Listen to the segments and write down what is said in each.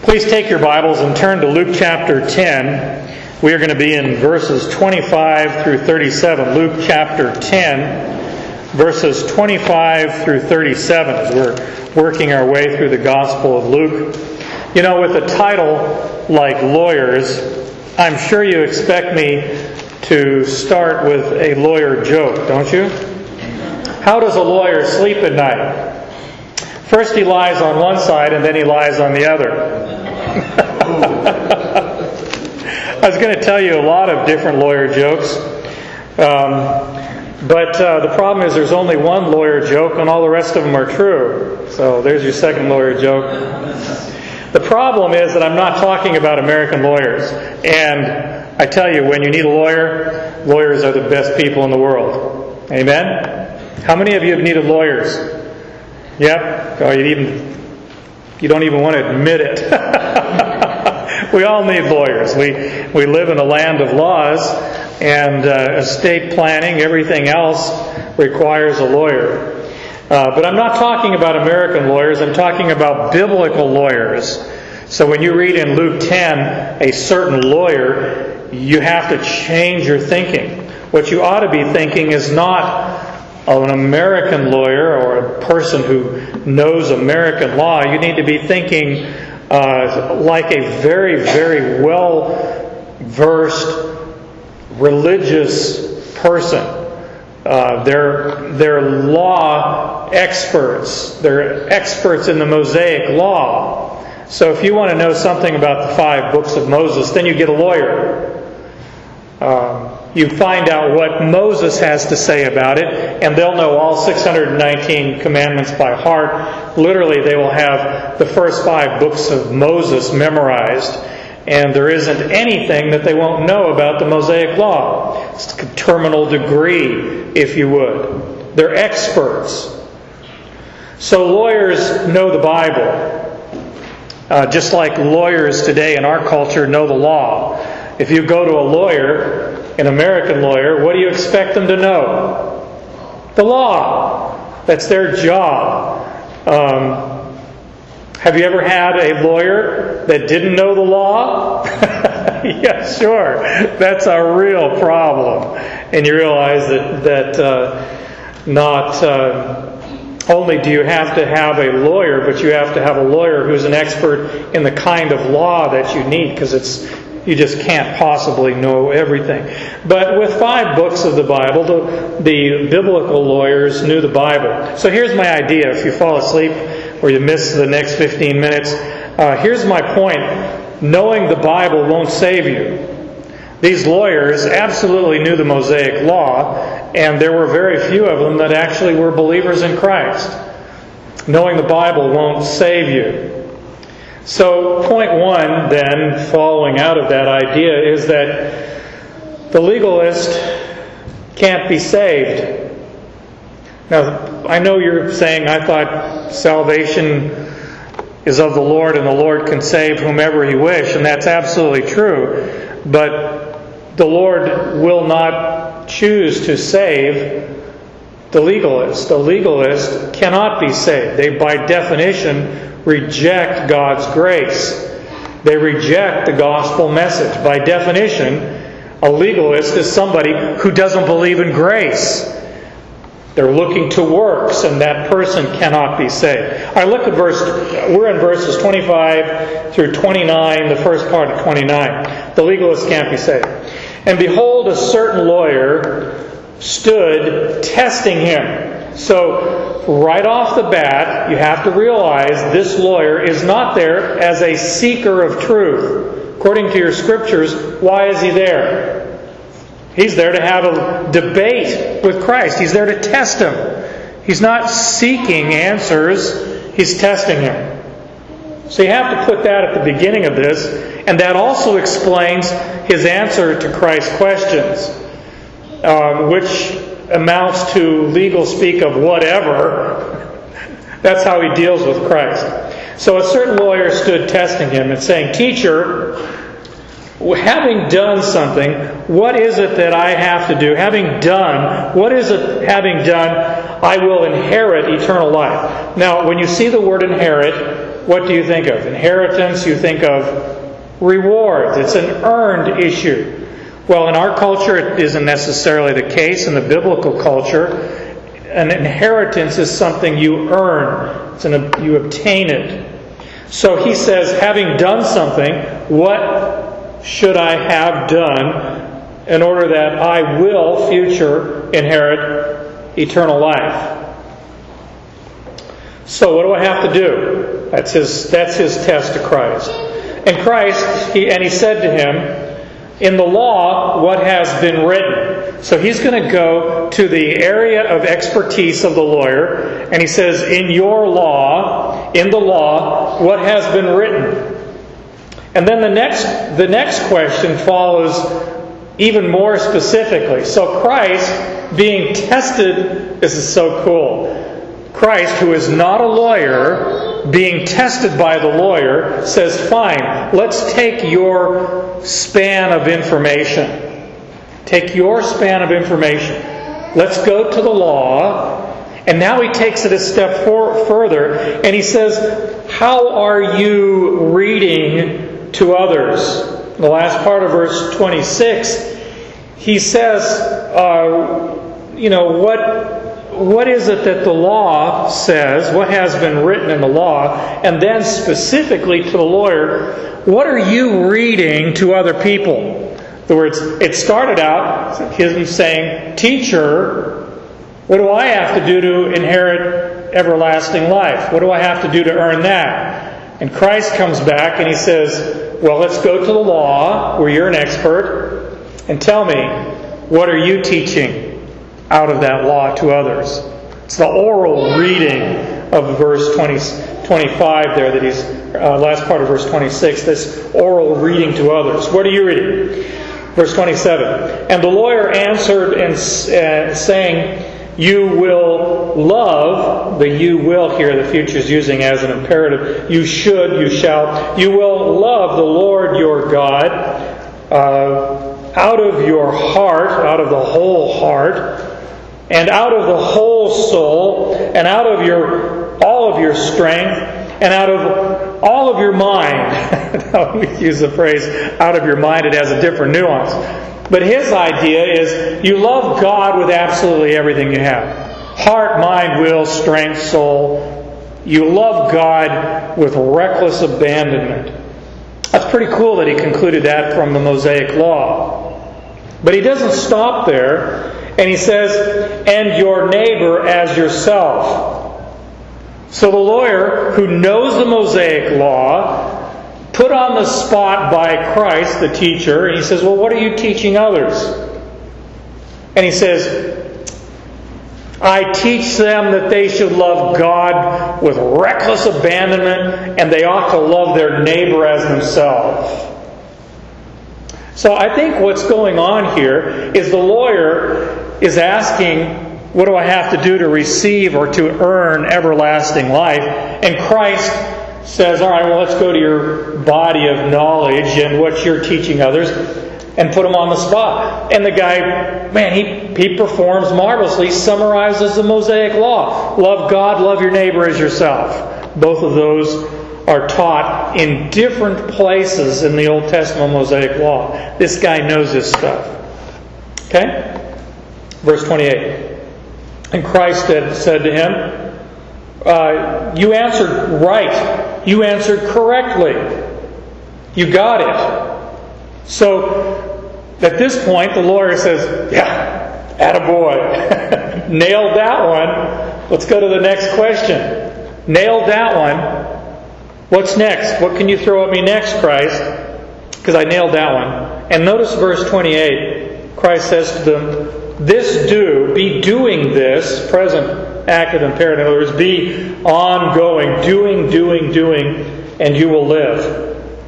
Please take your Bibles and turn to Luke chapter 10. We are going to be in verses 25 through 37. Luke chapter 10, verses 25 through 37, as we're working our way through the Gospel of Luke. You know, with a title like Lawyers, I'm sure you expect me to start with a lawyer joke, don't you? How does a lawyer sleep at night? First he lies on one side and then he lies on the other. I was going to tell you a lot of different lawyer jokes, but the problem is there's only one lawyer joke and all the rest of them are true. So there's your second lawyer joke. The problem is that I'm not talking about American lawyers. And I tell you, when you need a lawyer, lawyers are the best people in the world. Amen? How many of you have needed lawyers? Yep. Oh, you don't even want to admit it. We all need lawyers. We live in a land of laws, and estate planning, everything else requires a lawyer. But I'm not talking about American lawyers. I'm talking about biblical lawyers. So when you read in Luke 10, a certain lawyer, you have to change your thinking. What you ought to be thinking is not of an American lawyer or a person who knows American law. You need to be thinking like a very, very well-versed religious person. They're law experts. They're experts in the Mosaic Law. So if you want to know something about the 5 books of Moses, then you get a lawyer. You find out what Moses has to say about it, and they'll know all 619 commandments by heart. Literally, they will have the first 5 books of Moses memorized, and there isn't anything that they won't know about the Mosaic Law. It's a terminal degree, if you would. They're experts. So lawyers know the Bible, just like lawyers today in our culture know the law. If you go to a lawyer, an American lawyer, what do you expect them to know? The law. That's their job. Have you ever had a lawyer that didn't know the law? Yeah, sure. That's a real problem. And you realize that not only do you have to have a lawyer, but you have to have a lawyer who's an expert in the kind of law that you need, because you just can't possibly know everything. But with 5 books of the Bible, the biblical lawyers knew the Bible. So here's my idea. If you fall asleep or you miss the next 15 minutes, here's my point. Knowing the Bible won't save you. These lawyers absolutely knew the Mosaic Law, and there were very few of them that actually were believers in Christ. Knowing the Bible won't save you. So point 1, then, following out of that idea, is that the legalist can't be saved. Now, I know you're saying, I thought salvation is of the Lord and the Lord can save whomever He wish, and that's absolutely true. But the Lord will not choose to save the legalist. The legalist cannot be saved. They, by definition, reject God's grace. They reject the gospel message. By definition, a legalist is somebody who doesn't believe in grace. They're looking to works, and that person cannot be saved. All right, look at we're in verses 25 through 29, the first part of 29. The legalist can't be saved. And behold, a certain lawyer stood testing him. So, right off the bat, you have to realize this lawyer is not there as a seeker of truth. According to your scriptures, why is he there? He's there to have a debate with Christ. He's there to test him. He's not seeking answers. He's testing him. So you have to put that at the beginning of this, and that also explains his answer to Christ's questions, which amounts to legal speak of whatever. That's how he deals with Christ. So a certain lawyer stood testing him and saying, "Teacher, having done something, what is it that I have to do? Having done, I will inherit eternal life." Now, when you see the word inherit, what do you think of? Inheritance, you think of rewards. It's an earned issue. Well, in our culture, it isn't necessarily the case. In the biblical culture, an inheritance is something you earn. You obtain it. So he says, having done something, what should I have done in order that I will, future, inherit eternal life? So what do I have to do? That's his test to Christ. And Christ, he said to him, in the law, what has been written? So he's going to go to the area of expertise of the lawyer, and he says, in your law, in the law, what has been written? And then the next question follows even more specifically. So Christ being tested, this is so cool. Christ, who is not a lawyer, being tested by the lawyer, says, fine, let's take your span of information. Take your span of information. Let's go to the law. And now he takes it a step further, and he says, how are you reading to others? In the last part of verse 26, he says, what is it that the law says? What has been written in the law? And then specifically to the lawyer, what are you reading to other people? In other words, it started out him saying, teacher, what do I have to do to inherit everlasting life? What do I have to do to earn that? And Christ comes back and he says, well, let's go to the law, where you're an expert, and tell me, what are you teaching out of that law to others? It's the oral reading of verse 25 there, that he's last part of verse 26, this oral reading to others. What are you reading? Verse 27. And the lawyer answered and saying, you will love, the you will here, the future is using as an imperative, you should, you shall, you will love the Lord your God out of your heart, out of the whole heart, and out of the whole soul, and out of all of your strength, and out of all of your mind. We use the phrase, out of your mind, it has a different nuance. But his idea is, you love God with absolutely everything you have. Heart, mind, will, strength, soul. You love God with reckless abandonment. That's pretty cool that he concluded that from the Mosaic Law. But he doesn't stop there. And he says, and your neighbor as yourself. So the lawyer, who knows the Mosaic Law, put on the spot by Christ, the teacher, and he says, well, what are you teaching others? And he says, I teach them that they should love God with reckless abandonment, and they ought to love their neighbor as themselves. So I think what's going on here is the lawyer is asking, what do I have to do to receive or to earn everlasting life? And Christ says, all right, well, let's go to your body of knowledge and what you're teaching others, and put them on the spot. And the guy, man, he performs marvelously. He summarizes the Mosaic Law. Love God, love your neighbor as yourself. Both of those are taught in different places in the Old Testament Mosaic Law. This guy knows this stuff. Okay? Verse 28. And Christ said to him, you answered right. You answered correctly. You got it. So, at this point, the lawyer says, yeah, attaboy. Nailed that one. Let's go to the next question. Nailed that one. What's next? What can you throw at me next, Christ? Because I nailed that one. And notice verse 28. Christ says to them, this do, be doing this, present active imperative, in other words, be ongoing, doing, and you will live.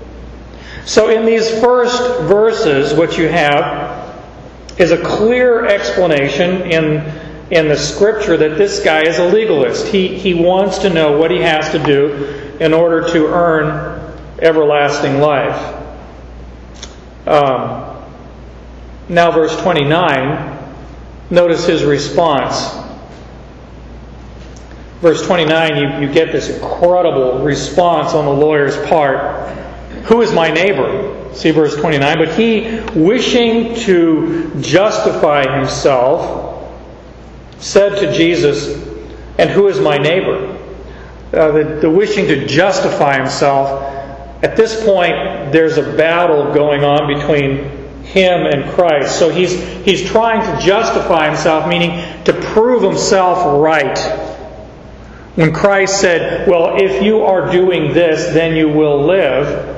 So in these first verses, what you have is a clear explanation in the Scripture that this guy is a legalist. He wants to know what he has to do in order to earn everlasting life. Now verse 29, notice his response. verse 29, you get this incredible response on the lawyer's part. Who is my neighbor? See verse 29. But he, wishing to justify himself, said to Jesus, and who is my neighbor? The wishing to justify himself. At this point, there's a battle going on between him and Christ. So he's trying to justify himself, meaning to prove himself right. When Christ said, well, if you are doing this, then you will live,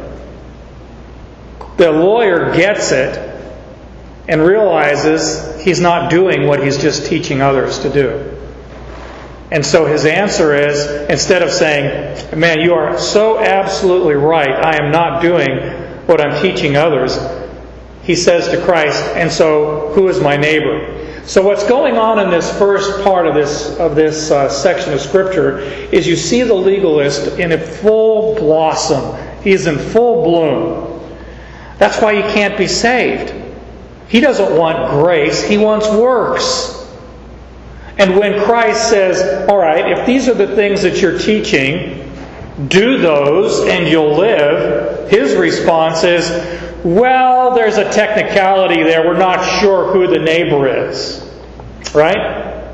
the lawyer gets it and realizes he's not doing what he's just teaching others to do. And so his answer is, instead of saying, man, you are so absolutely right, I am not doing what I'm teaching others, he says to Christ, and so who is my neighbor? So what's going on in this first part of this section of Scripture is you see the legalist in a full blossom. He's in full bloom. That's why you can't be saved. He doesn't want grace, he wants works. And when Christ says, all right, if these are the things that you're teaching, do those and you'll live, his response is, well, there's a technicality there. We're not sure who the neighbor is. Right?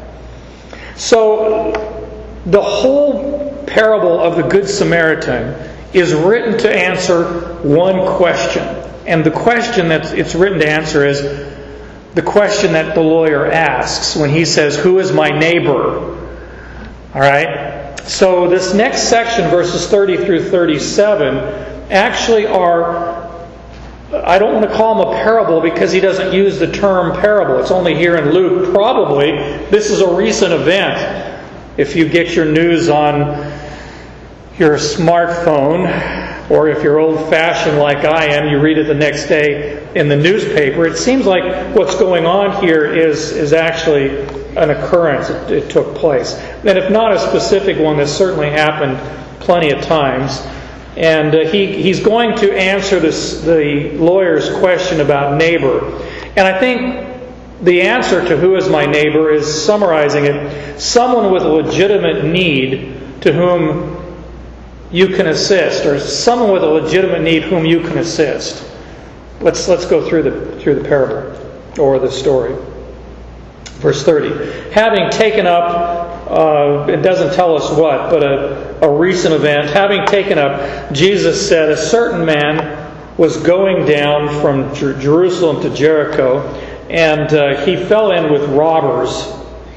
So, the whole parable of the Good Samaritan is written to answer one question. And the question that it's written to answer is the question that the lawyer asks when he says, who is my neighbor? All right? So, this next section, verses 30 through 37, actually are... I don't want to call him a parable because he doesn't use the term parable. It's only here in Luke. Probably this is a recent event. If you get your news on your smartphone, or if you're old-fashioned like I am, you read it the next day in the newspaper. It seems like what's going on here is actually an occurrence. It took place. And if not a specific one, this certainly happened plenty of times. And he's going to answer the lawyer's question about neighbor. And I think the answer to who is my neighbor is summarizing it. Someone with a legitimate need to whom you can assist, or someone with a legitimate need whom you can assist. Let's go through the parable or the story. Verse 30. Having taken up, it doesn't tell us what, but a recent event. Having taken up, Jesus said, a certain man was going down from Jerusalem to Jericho, and he fell in with robbers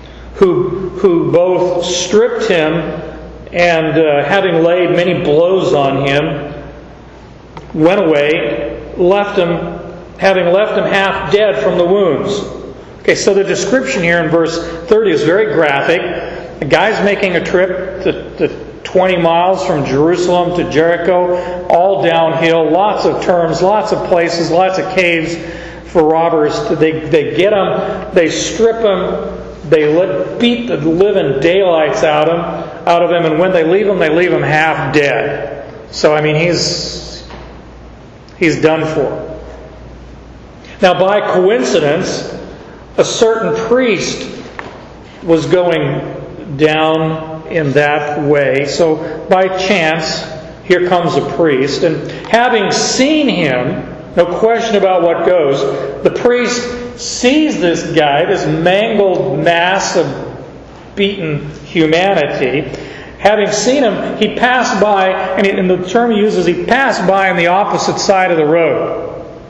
who both stripped him and, having laid many blows on him, went away, having left him half dead from the wounds. Okay, so the description here in verse 30 is very graphic. The guy's making a trip to 20 miles from Jerusalem to Jericho, all downhill, lots of turns, lots of places, lots of caves for robbers. They get him, they strip him, they beat the living daylights out of him, and when they leave him half dead. So, I mean, he's done for. Now, by coincidence, a certain priest was going down in that way. So by chance, here comes a priest. And having seen him, no question about what goes, the priest sees this guy, this mangled mass of beaten humanity. Having seen him, he passed by, and the term he uses, he passed by on the opposite side of the road.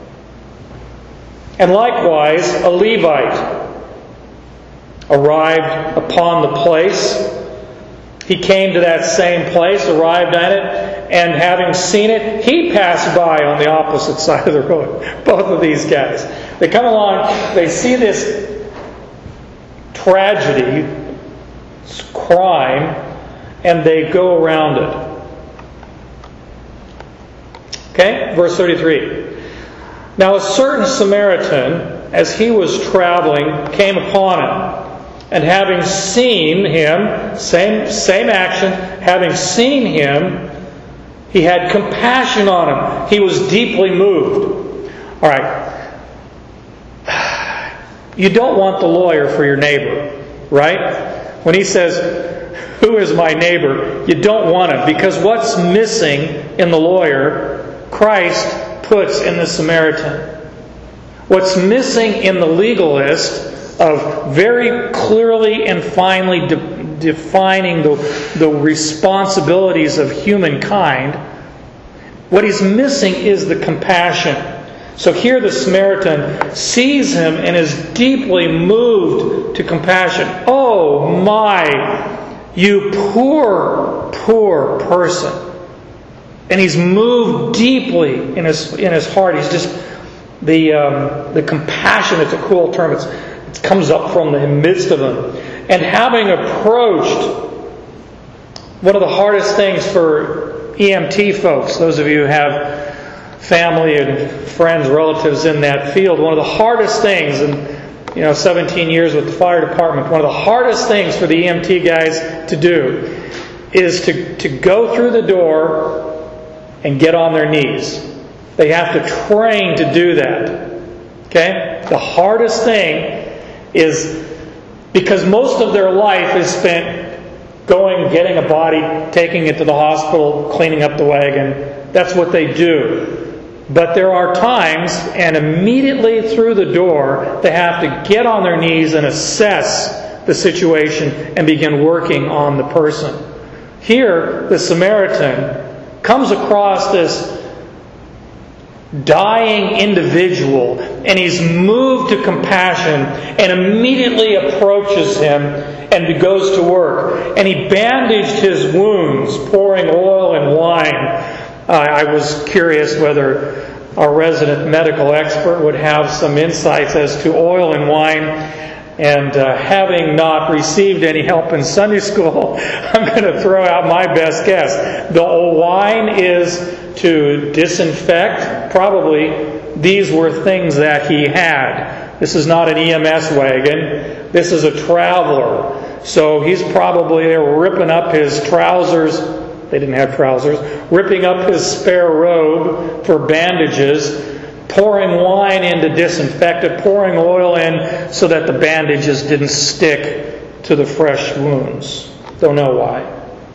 And likewise, a Levite arrived upon the place. He came to that same place, arrived at it, and having seen it, he passed by on the opposite side of the road. Both of these guys. They come along, they see this tragedy, this crime, and they go around it. Okay? Verse 33. Now a certain Samaritan, as he was traveling, came upon him. And having seen him, same action, having seen him, he had compassion on him. He was deeply moved. All right. You don't want the lawyer for your neighbor, right? When he says, who is my neighbor? You don't want him, because what's missing in the lawyer, Christ puts in the Samaritan. What's missing in the legalist of very clearly and finely defining the responsibilities of humankind, what he's missing is the compassion. So here the Samaritan sees him and is deeply moved to compassion. Oh my, you poor, poor person. And he's moved deeply in his heart. He's just, the compassion, it's a cool term, it comes up from the midst of him. And having approached one of the hardest things for EMT folks, those of you who have family and friends, relatives in that field, one of the hardest things, and 17 years with the fire department, one of the hardest things for the EMT guys to do is to go through the door and get on their knees. They have to train to do that. Okay? The hardest thing is because most of their life is spent going, getting a body, taking it to the hospital, cleaning up the wagon. That's what they do. But there are times, and immediately through the door, they have to get on their knees and assess the situation and begin working on the person. Here, the Samaritan comes across this dying individual, and he's moved to compassion and immediately approaches him and goes to work. And he bandaged his wounds, pouring oil and wine. I was curious whether our resident medical expert would have some insights as to oil and wine. And having not received any help in Sunday school, I'm going to throw out my best guess. The wine is to disinfect. Probably these were things that he had. This is not an EMS wagon. This is a traveler. So he's probably there ripping up his trousers. They didn't have trousers. Ripping up his spare robe for bandages. Pouring wine in to disinfect it, pouring oil in so that the bandages didn't stick to the fresh wounds. Don't know why.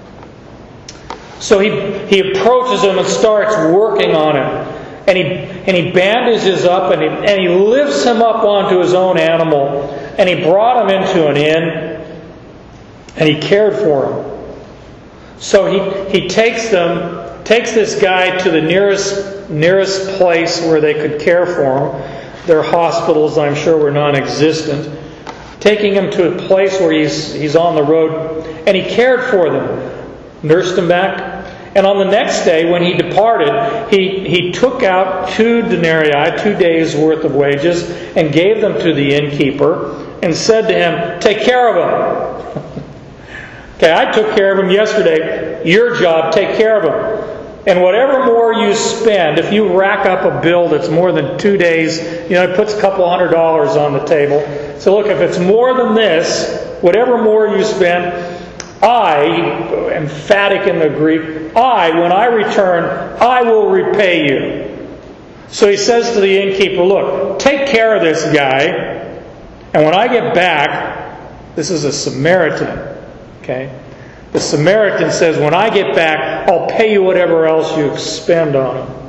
So he approaches him and starts working on him. And he bandages up and he lifts him up onto his own animal. And he brought him into an inn and he cared for him. So he takes this guy to the nearest place where they could care for him. Their hospitals, I'm sure, were non-existent. Taking him to a place where he's on the road, and he cared for them, nursed him back. And on the next day, when he departed, he took out 2 denarii, 2 days' worth of wages, and gave them to the innkeeper, and said to him, "Take care of him." Okay, I took care of him yesterday. Your job, take care of him. And whatever more you spend, if you rack up a bill that's more than 2 days, it puts a couple $100 on the table. So look, if it's more than this, whatever more you spend, I, emphatic in the Greek, when I return, I will repay you. So he says to the innkeeper, look, take care of this guy, and when I get back, this is a Samaritan, okay? The Samaritan says, when I get back, I'll pay you whatever else you expend on him.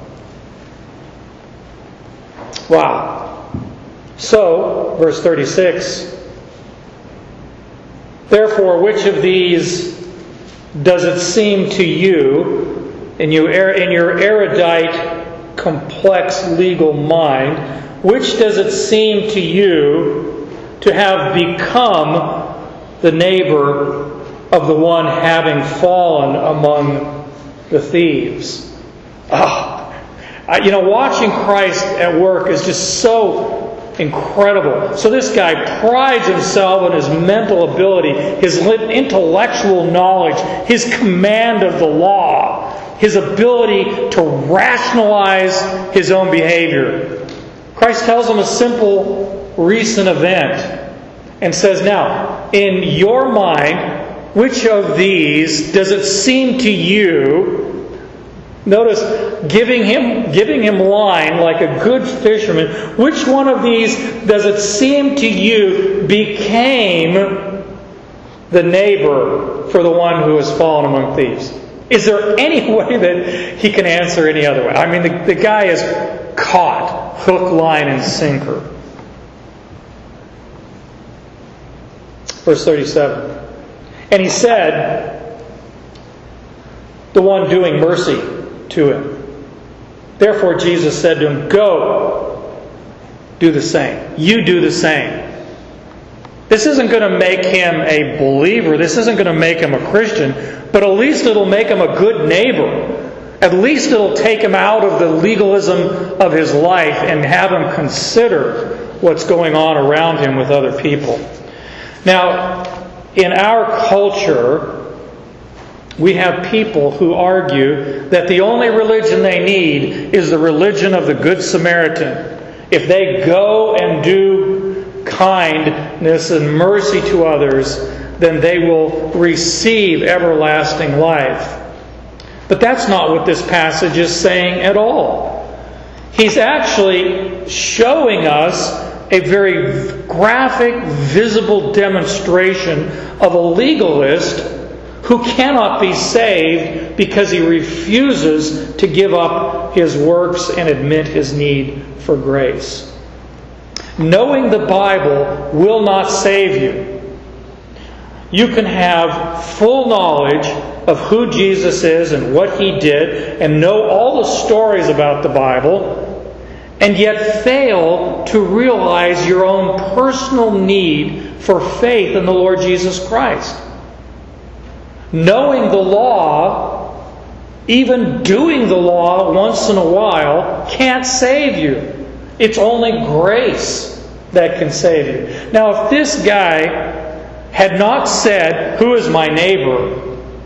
Wow. So, verse 36, therefore, which of these does it seem to you, in your erudite, complex legal mind, which does it seem to you to have become the neighbor of the one having fallen among the thieves? Watching Christ at work is just so incredible. So this guy prides himself on his mental ability, his intellectual knowledge, his command of the law, his ability to rationalize his own behavior. Christ tells him a simple recent event and says, now, in your mind, which of these does it seem to you? Notice, giving him line like a good fisherman. Which one of these does it seem to you became the neighbor for the one who has fallen among thieves? Is there any way that he can answer any other way? I mean, the guy is caught, hook, line, and sinker. Verse 37. And he said, the one doing mercy to him. Therefore Jesus said to him, go, do the same. You do the same. This isn't going to make him a believer. This isn't going to make him a Christian. But at least it'll make him a good neighbor. At least it'll take him out of the legalism of his life and have him consider what's going on around him with other people. Now, in our culture, we have people who argue that the only religion they need is the religion of the Good Samaritan. If they go and do kindness and mercy to others, then they will receive everlasting life. But that's not what this passage is saying at all. He's actually showing us a very graphic, visible demonstration of a legalist who cannot be saved because he refuses to give up his works and admit his need for grace. Knowing the Bible will not save you. You can have full knowledge of who Jesus is and what He did and know all the stories about the Bible and yet fail to realize your own personal need for faith in the Lord Jesus Christ. Knowing the law, even doing the law once in a while, can't save you. It's only grace that can save you. Now, if this guy had not said, "Who is my neighbor?"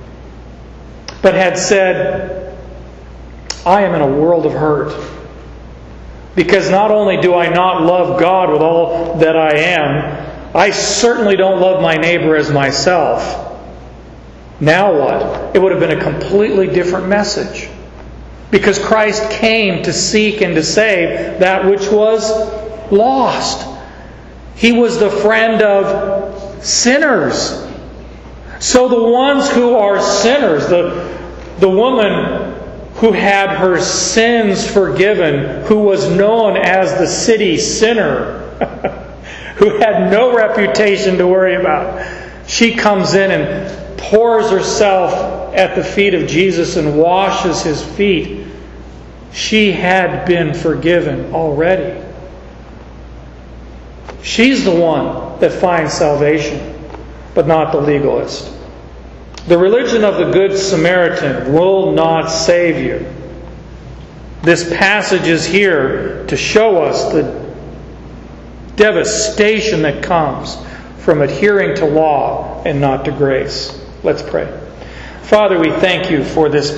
but had said, "I am in a world of hurt. Because not only do I not love God with all that I am, I certainly don't love my neighbor as myself." Now what? It would have been a completely different message. Because Christ came to seek and to save that which was lost. He was the friend of sinners. So the ones who are sinners, the woman who had her sins forgiven, who was known as the city sinner, who had no reputation to worry about, she comes in and pours herself at the feet of Jesus and washes His feet. She had been forgiven already. She's the one that finds salvation, but not the legalist. The religion of the Good Samaritan will not save you. This passage is here to show us the devastation that comes from adhering to law and not to grace. Let's pray. Father, we thank You for this